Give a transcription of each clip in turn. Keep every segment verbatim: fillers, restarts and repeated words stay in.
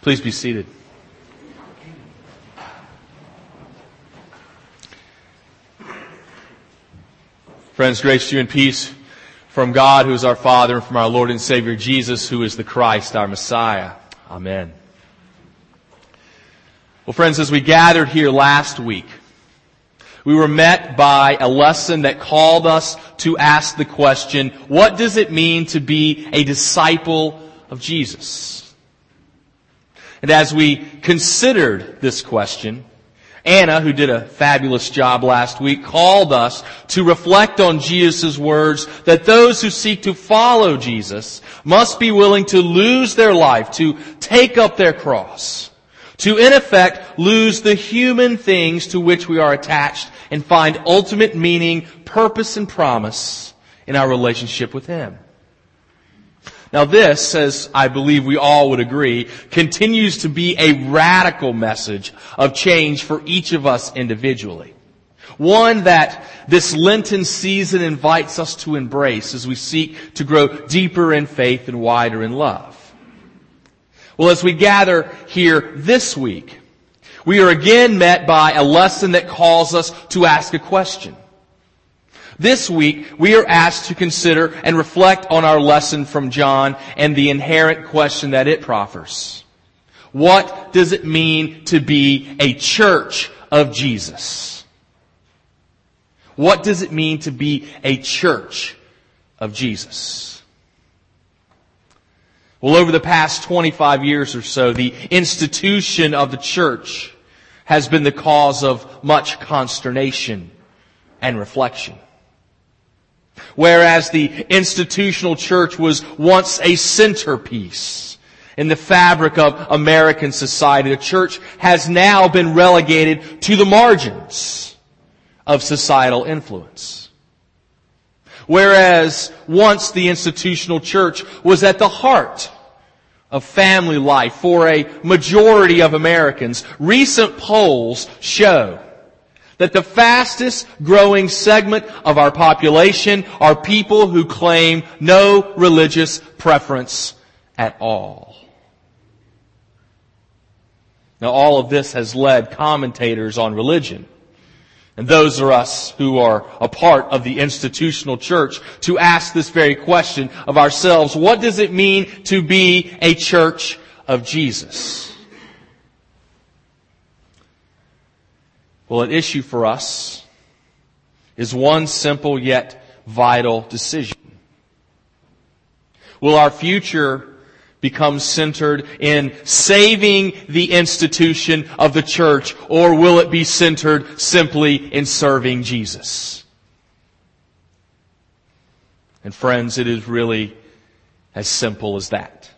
Please be seated. Friends, grace to you and peace from God, who is our Father, and from our Lord and Savior Jesus, who is the Christ, our Messiah. Amen. Well, friends, as we gathered here last week, we were met by a lesson that called us to ask the question, what does it mean to be a disciple of Jesus? And as we considered this question, Anna, who did a fabulous job last week, called us to reflect on Jesus' words that those who seek to follow Jesus must be willing to lose their life, to take up their cross, to in effect lose the human things to which we are attached and find ultimate meaning, purpose, and promise in our relationship with Him. Now this, as I believe we all would agree, continues to be a radical message of change for each of us individually. One that this Lenten season invites us to embrace as we seek to grow deeper in faith and wider in love. Well, as we gather here this week, we are again met by a lesson that calls us to ask a question. This week, we are asked to consider and reflect on our lesson from John and the inherent question that it proffers. What does it mean to be a church of Jesus? What does it mean to be a church of Jesus? Well, over the past twenty-five years or so, the institution of the church has been the cause of much consternation and reflection. Whereas the institutional church was once a centerpiece in the fabric of American society, the church has now been relegated to the margins of societal influence. Whereas once the institutional church was at the heart of family life for a majority of Americans, recent polls show that the fastest growing segment of our population are people who claim no religious preference at all. Now, all of this has led commentators on religion, and those are us who are a part of the institutional church, to ask this very question of ourselves: what does it mean to be a church of Jesus? Well, at issue for us is one simple yet vital decision. Will our future become centered in saving the institution of the church, or will it be centered simply in serving Jesus? And friends, it is really as simple as that.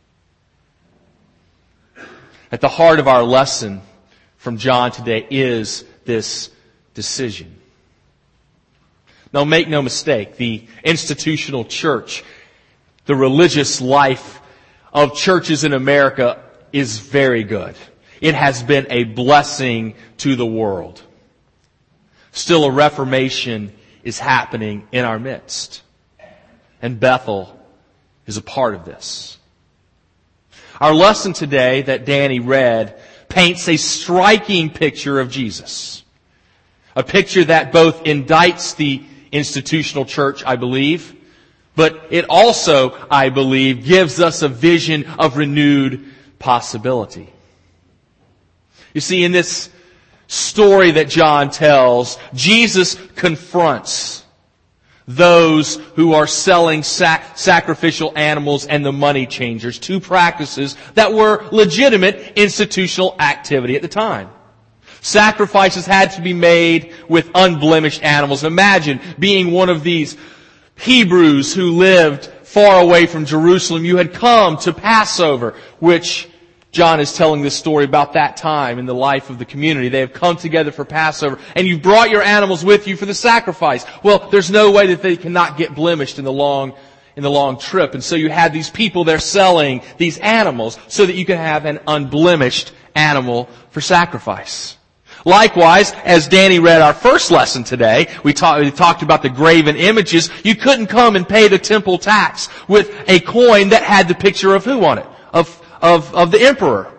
At the heart of our lesson from John today is this decision. Now, make no mistake, the institutional church, the religious life of churches in America is very good. It has been a blessing to the world. Still, a reformation is happening in our midst, and Bethel is a part of this. Our lesson today that Danny read paints a striking picture of Jesus. A picture that both indicts the institutional church, I believe, but it also, I believe, gives us a vision of renewed possibility. You see, in this story that John tells, Jesus confronts those who are selling sac- sacrificial animals and the money changers, two practices that were legitimate institutional activity at the time. Sacrifices had to be made with unblemished animals. Imagine being one of these Hebrews who lived far away from Jerusalem. You had come to Passover, which John is telling this story about that time in the life of the community. They have come together for Passover, and you've brought your animals with you for the sacrifice. Well, there's no way that they cannot get blemished in the long, in the long trip. And so you had these people there selling these animals so that you could have an unblemished animal for sacrifice. Likewise, as Danny read our first lesson today, we, talk, we talked about the graven images. You couldn't come and pay the temple tax with a coin that had the picture of who on it? Of Of, of the emperor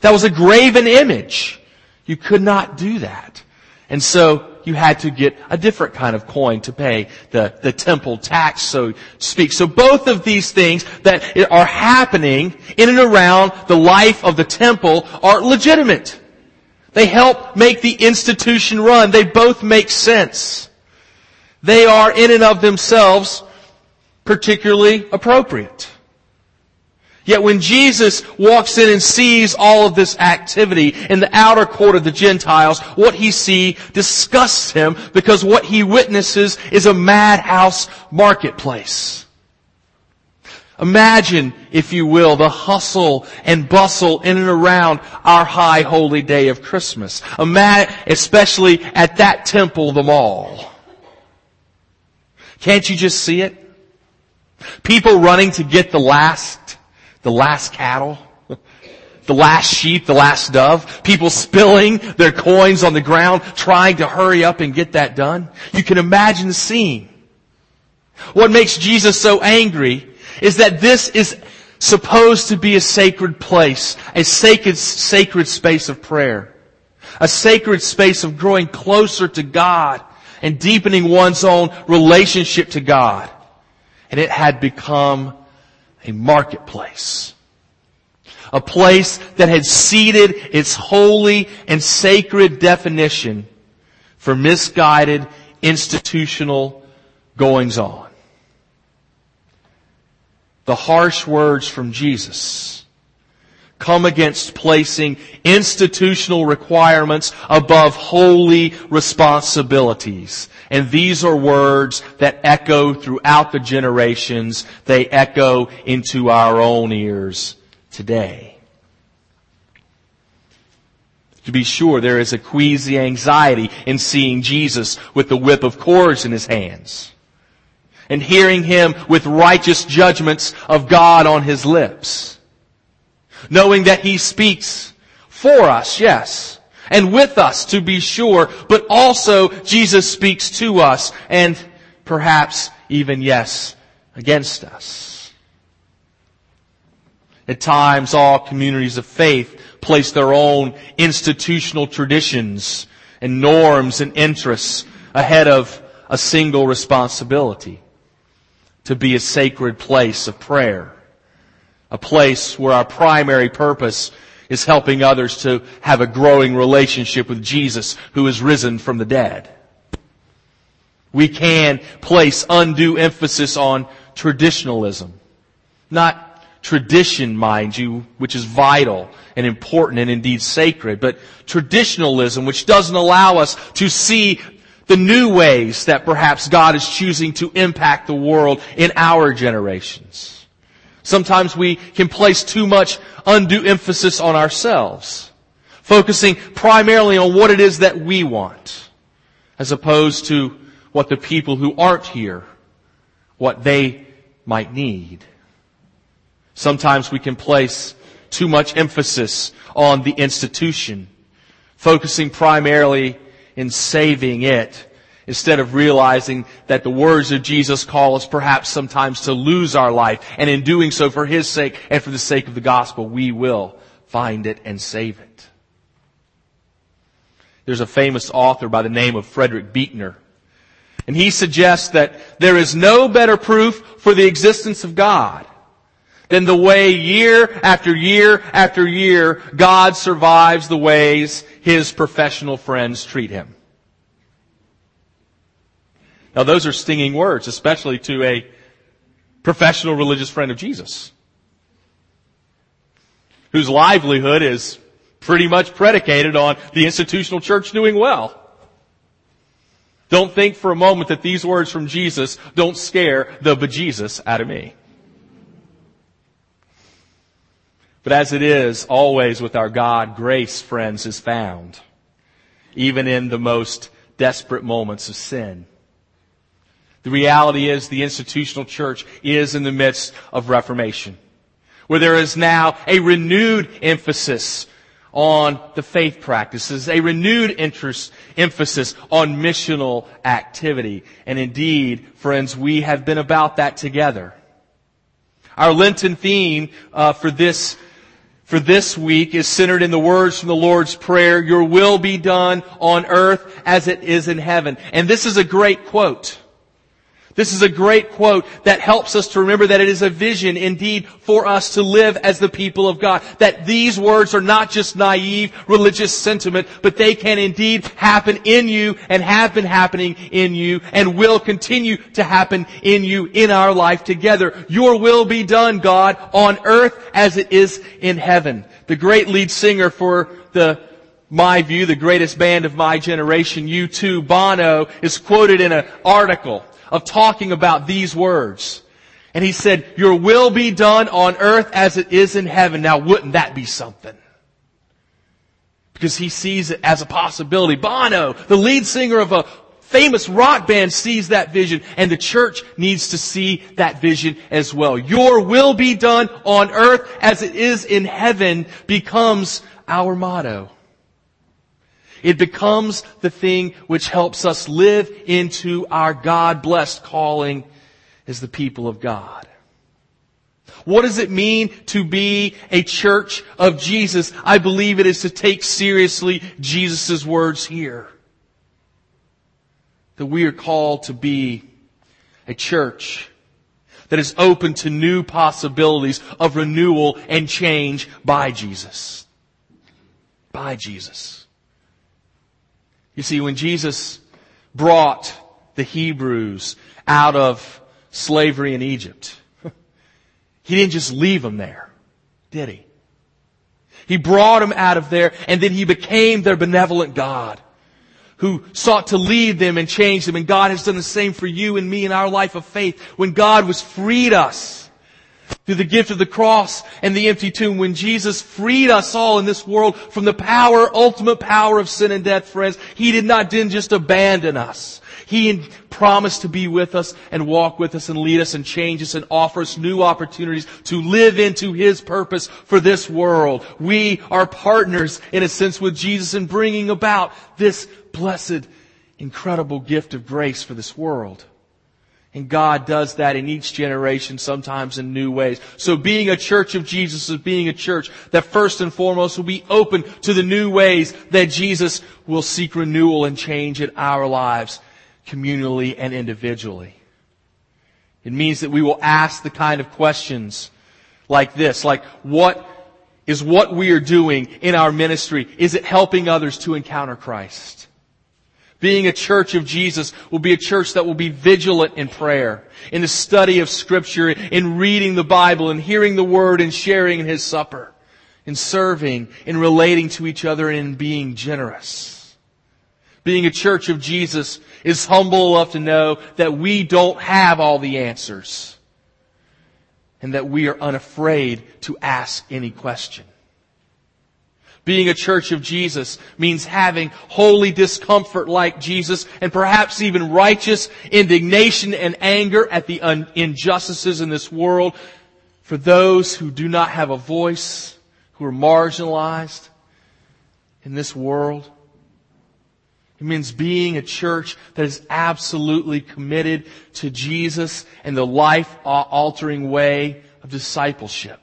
That was a graven image. You could not do that. And so you had to get a different kind of coin to pay the, the temple tax, so to speak. So both of these things that are happening in and around the life of the temple are legitimate. They help make the institution run. They both make sense. They are in and of themselves particularly appropriate. Yet when Jesus walks in and sees all of this activity in the outer court of the Gentiles, what he sees disgusts him, because what he witnesses is a madhouse marketplace. Imagine, if you will, the hustle and bustle in and around our high holy day of Christmas. Imagine, especially at that temple, the mall. Can't you just see it? People running to get the last The last cattle, the last sheep, the last dove. People spilling their coins on the ground, trying to hurry up and get that done. You can imagine the scene. What makes Jesus so angry is that this is supposed to be a sacred place, a sacred, sacred space of prayer, a sacred space of growing closer to God and deepening one's own relationship to God. And it had become a marketplace. A place that had ceded its holy and sacred definition for misguided institutional goings-on. The harsh words from Jesus come against placing institutional requirements above holy responsibilities. And these are words that echo throughout the generations. They echo into our own ears today. To be sure, there is a queasy anxiety in seeing Jesus with the whip of cords in his hands, and hearing him with righteous judgments of God on his lips, knowing that he speaks for us, yes, and with us, to be sure, but also Jesus speaks to us, and perhaps even, yes, against us. At times, all communities of faith place their own institutional traditions and norms and interests ahead of a single responsibility: to be a sacred place of prayer, a place where our primary purpose is helping others to have a growing relationship with Jesus, who is risen from the dead. We can place undue emphasis on traditionalism. Not tradition, mind you, which is vital and important and indeed sacred, but traditionalism, which doesn't allow us to see the new ways that perhaps God is choosing to impact the world in our generations. Sometimes we can place too much undue emphasis on ourselves, focusing primarily on what it is that we want, as opposed to what the people who aren't here, what they might need. Sometimes we can place too much emphasis on the institution, focusing primarily in saving it, instead of realizing that the words of Jesus call us perhaps sometimes to lose our life, and in doing so for His sake and for the sake of the gospel, we will find it and save it. There's a famous author by the name of Frederick Buechner, and he suggests that there is no better proof for the existence of God than the way year after year after year God survives the ways His professional friends treat Him. Now those are stinging words, especially to a professional religious friend of Jesus, whose livelihood is pretty much predicated on the institutional church doing well. Don't think for a moment that these words from Jesus don't scare the bejesus out of me. But as it is always with our God, grace, friends, is found, even in the most desperate moments of sin. The reality is the institutional church is in the midst of reformation, where there is now a renewed emphasis on the faith practices, a renewed interest, emphasis on missional activity. And indeed, friends, we have been about that together. Our Lenten theme uh, for this for this week is centered in the words from the Lord's Prayer, "Your will be done on earth as it is in heaven." And this is a great quote. This is a great quote that helps us to remember that it is a vision indeed for us to live as the people of God. That these words are not just naive religious sentiment, but they can indeed happen in you and have been happening in you and will continue to happen in you in our life together. Your will be done, God, on earth as it is in heaven. The great lead singer for the my view, the greatest band of my generation, U two, Bono, is quoted in an article of talking about these words. And he said, "Your will be done on earth as it is in heaven." Now, wouldn't that be something? Because he sees it as a possibility. Bono, the lead singer of a famous rock band, sees that vision, and the church needs to see that vision as well. Your will be done on earth as it is in heaven becomes our motto. It becomes the thing which helps us live into our God-blessed calling as the people of God. What does it mean to be a church of Jesus? I believe it is to take seriously Jesus' words here. That we are called to be a church that is open to new possibilities of renewal and change by Jesus. By Jesus. You see, when Jesus brought the Hebrews out of slavery in Egypt, He didn't just leave them there, did He? He brought them out of there, and then He became their benevolent God who sought to lead them and change them. And God has done the same for you and me in our life of faith. When God was freed us through the gift of the cross and the empty tomb, when Jesus freed us all in this world from the power, ultimate power of sin and death, friends, He did not then just abandon us. He promised to be with us and walk with us and lead us and change us and offer us new opportunities to live into His purpose for this world. We are partners, in a sense, with Jesus in bringing about this blessed, incredible gift of grace for this world. And God does that in each generation, sometimes in new ways. So being a church of Jesus is being a church that first and foremost will be open to the new ways that Jesus will seek renewal and change in our lives, communally and individually. It means that we will ask the kind of questions like this, like what is what we are doing in our ministry? Is it helping others to encounter Christ? Being a church of Jesus will be a church that will be vigilant in prayer, in the study of Scripture, in reading the Bible, in hearing the Word, and sharing in His supper, in serving, in relating to each other, and in being generous. Being a church of Jesus is humble enough to know that we don't have all the answers, and that we are unafraid to ask any question. Being a church of Jesus means having holy discomfort like Jesus, and perhaps even righteous indignation and anger at the un- injustices in this world for those who do not have a voice, who are marginalized in this world. It means being a church that is absolutely committed to Jesus and the life-altering way of discipleship.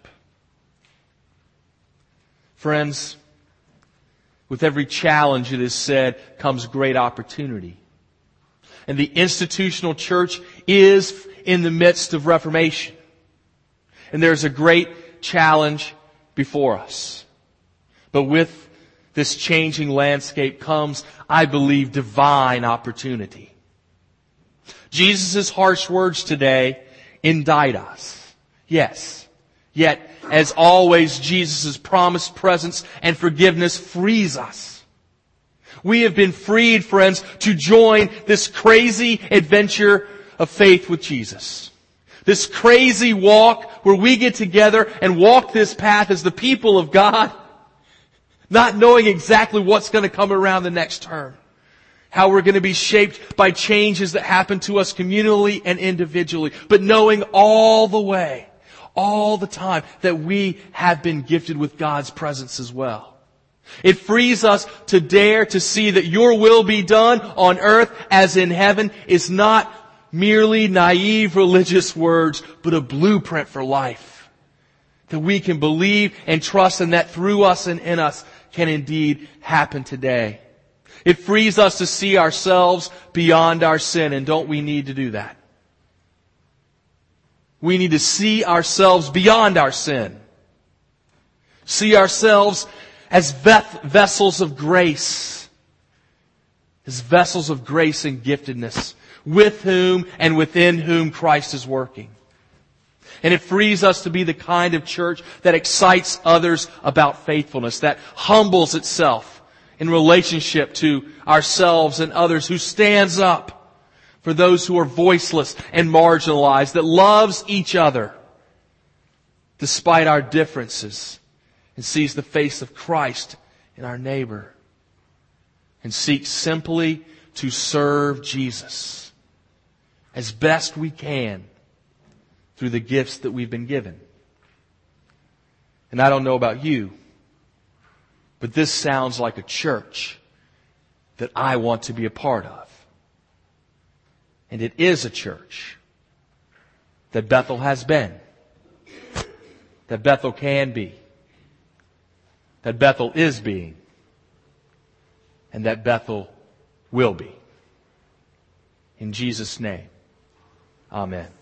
Friends, with every challenge, it is said, comes great opportunity. And the institutional church is in the midst of reformation. And there's a great challenge before us. But with this changing landscape comes, I believe, divine opportunity. Jesus' harsh words today indict us. Yes. Yet, as always, Jesus' promised presence and forgiveness frees us. We have been freed, friends, to join this crazy adventure of faith with Jesus. This crazy walk where we get together and walk this path as the people of God, not knowing exactly what's going to come around the next turn. How we're going to be shaped by changes that happen to us communally and individually, but knowing all the way, all the time, that we have been gifted with God's presence as well. It frees us to dare to see that your will be done on earth as in heaven is not merely naive religious words, but a blueprint for life that we can believe and trust, and that through us and in us can indeed happen today. It frees us to see ourselves beyond our sin, and don't we need to do that? We need to see ourselves beyond our sin. See ourselves as vessels of grace. As vessels of grace and giftedness, with whom and within whom Christ is working. And it frees us to be the kind of church that excites others about faithfulness, that humbles itself in relationship to ourselves and others, who stands up for those who are voiceless and marginalized, that loves each other despite our differences, and sees the face of Christ in our neighbor, and seeks simply to serve Jesus as best we can through the gifts that we've been given. And I don't know about you, but this sounds like a church that I want to be a part of. And it is a church that Bethel has been, that Bethel can be, that Bethel is being, and that Bethel will be. In Jesus' name, amen.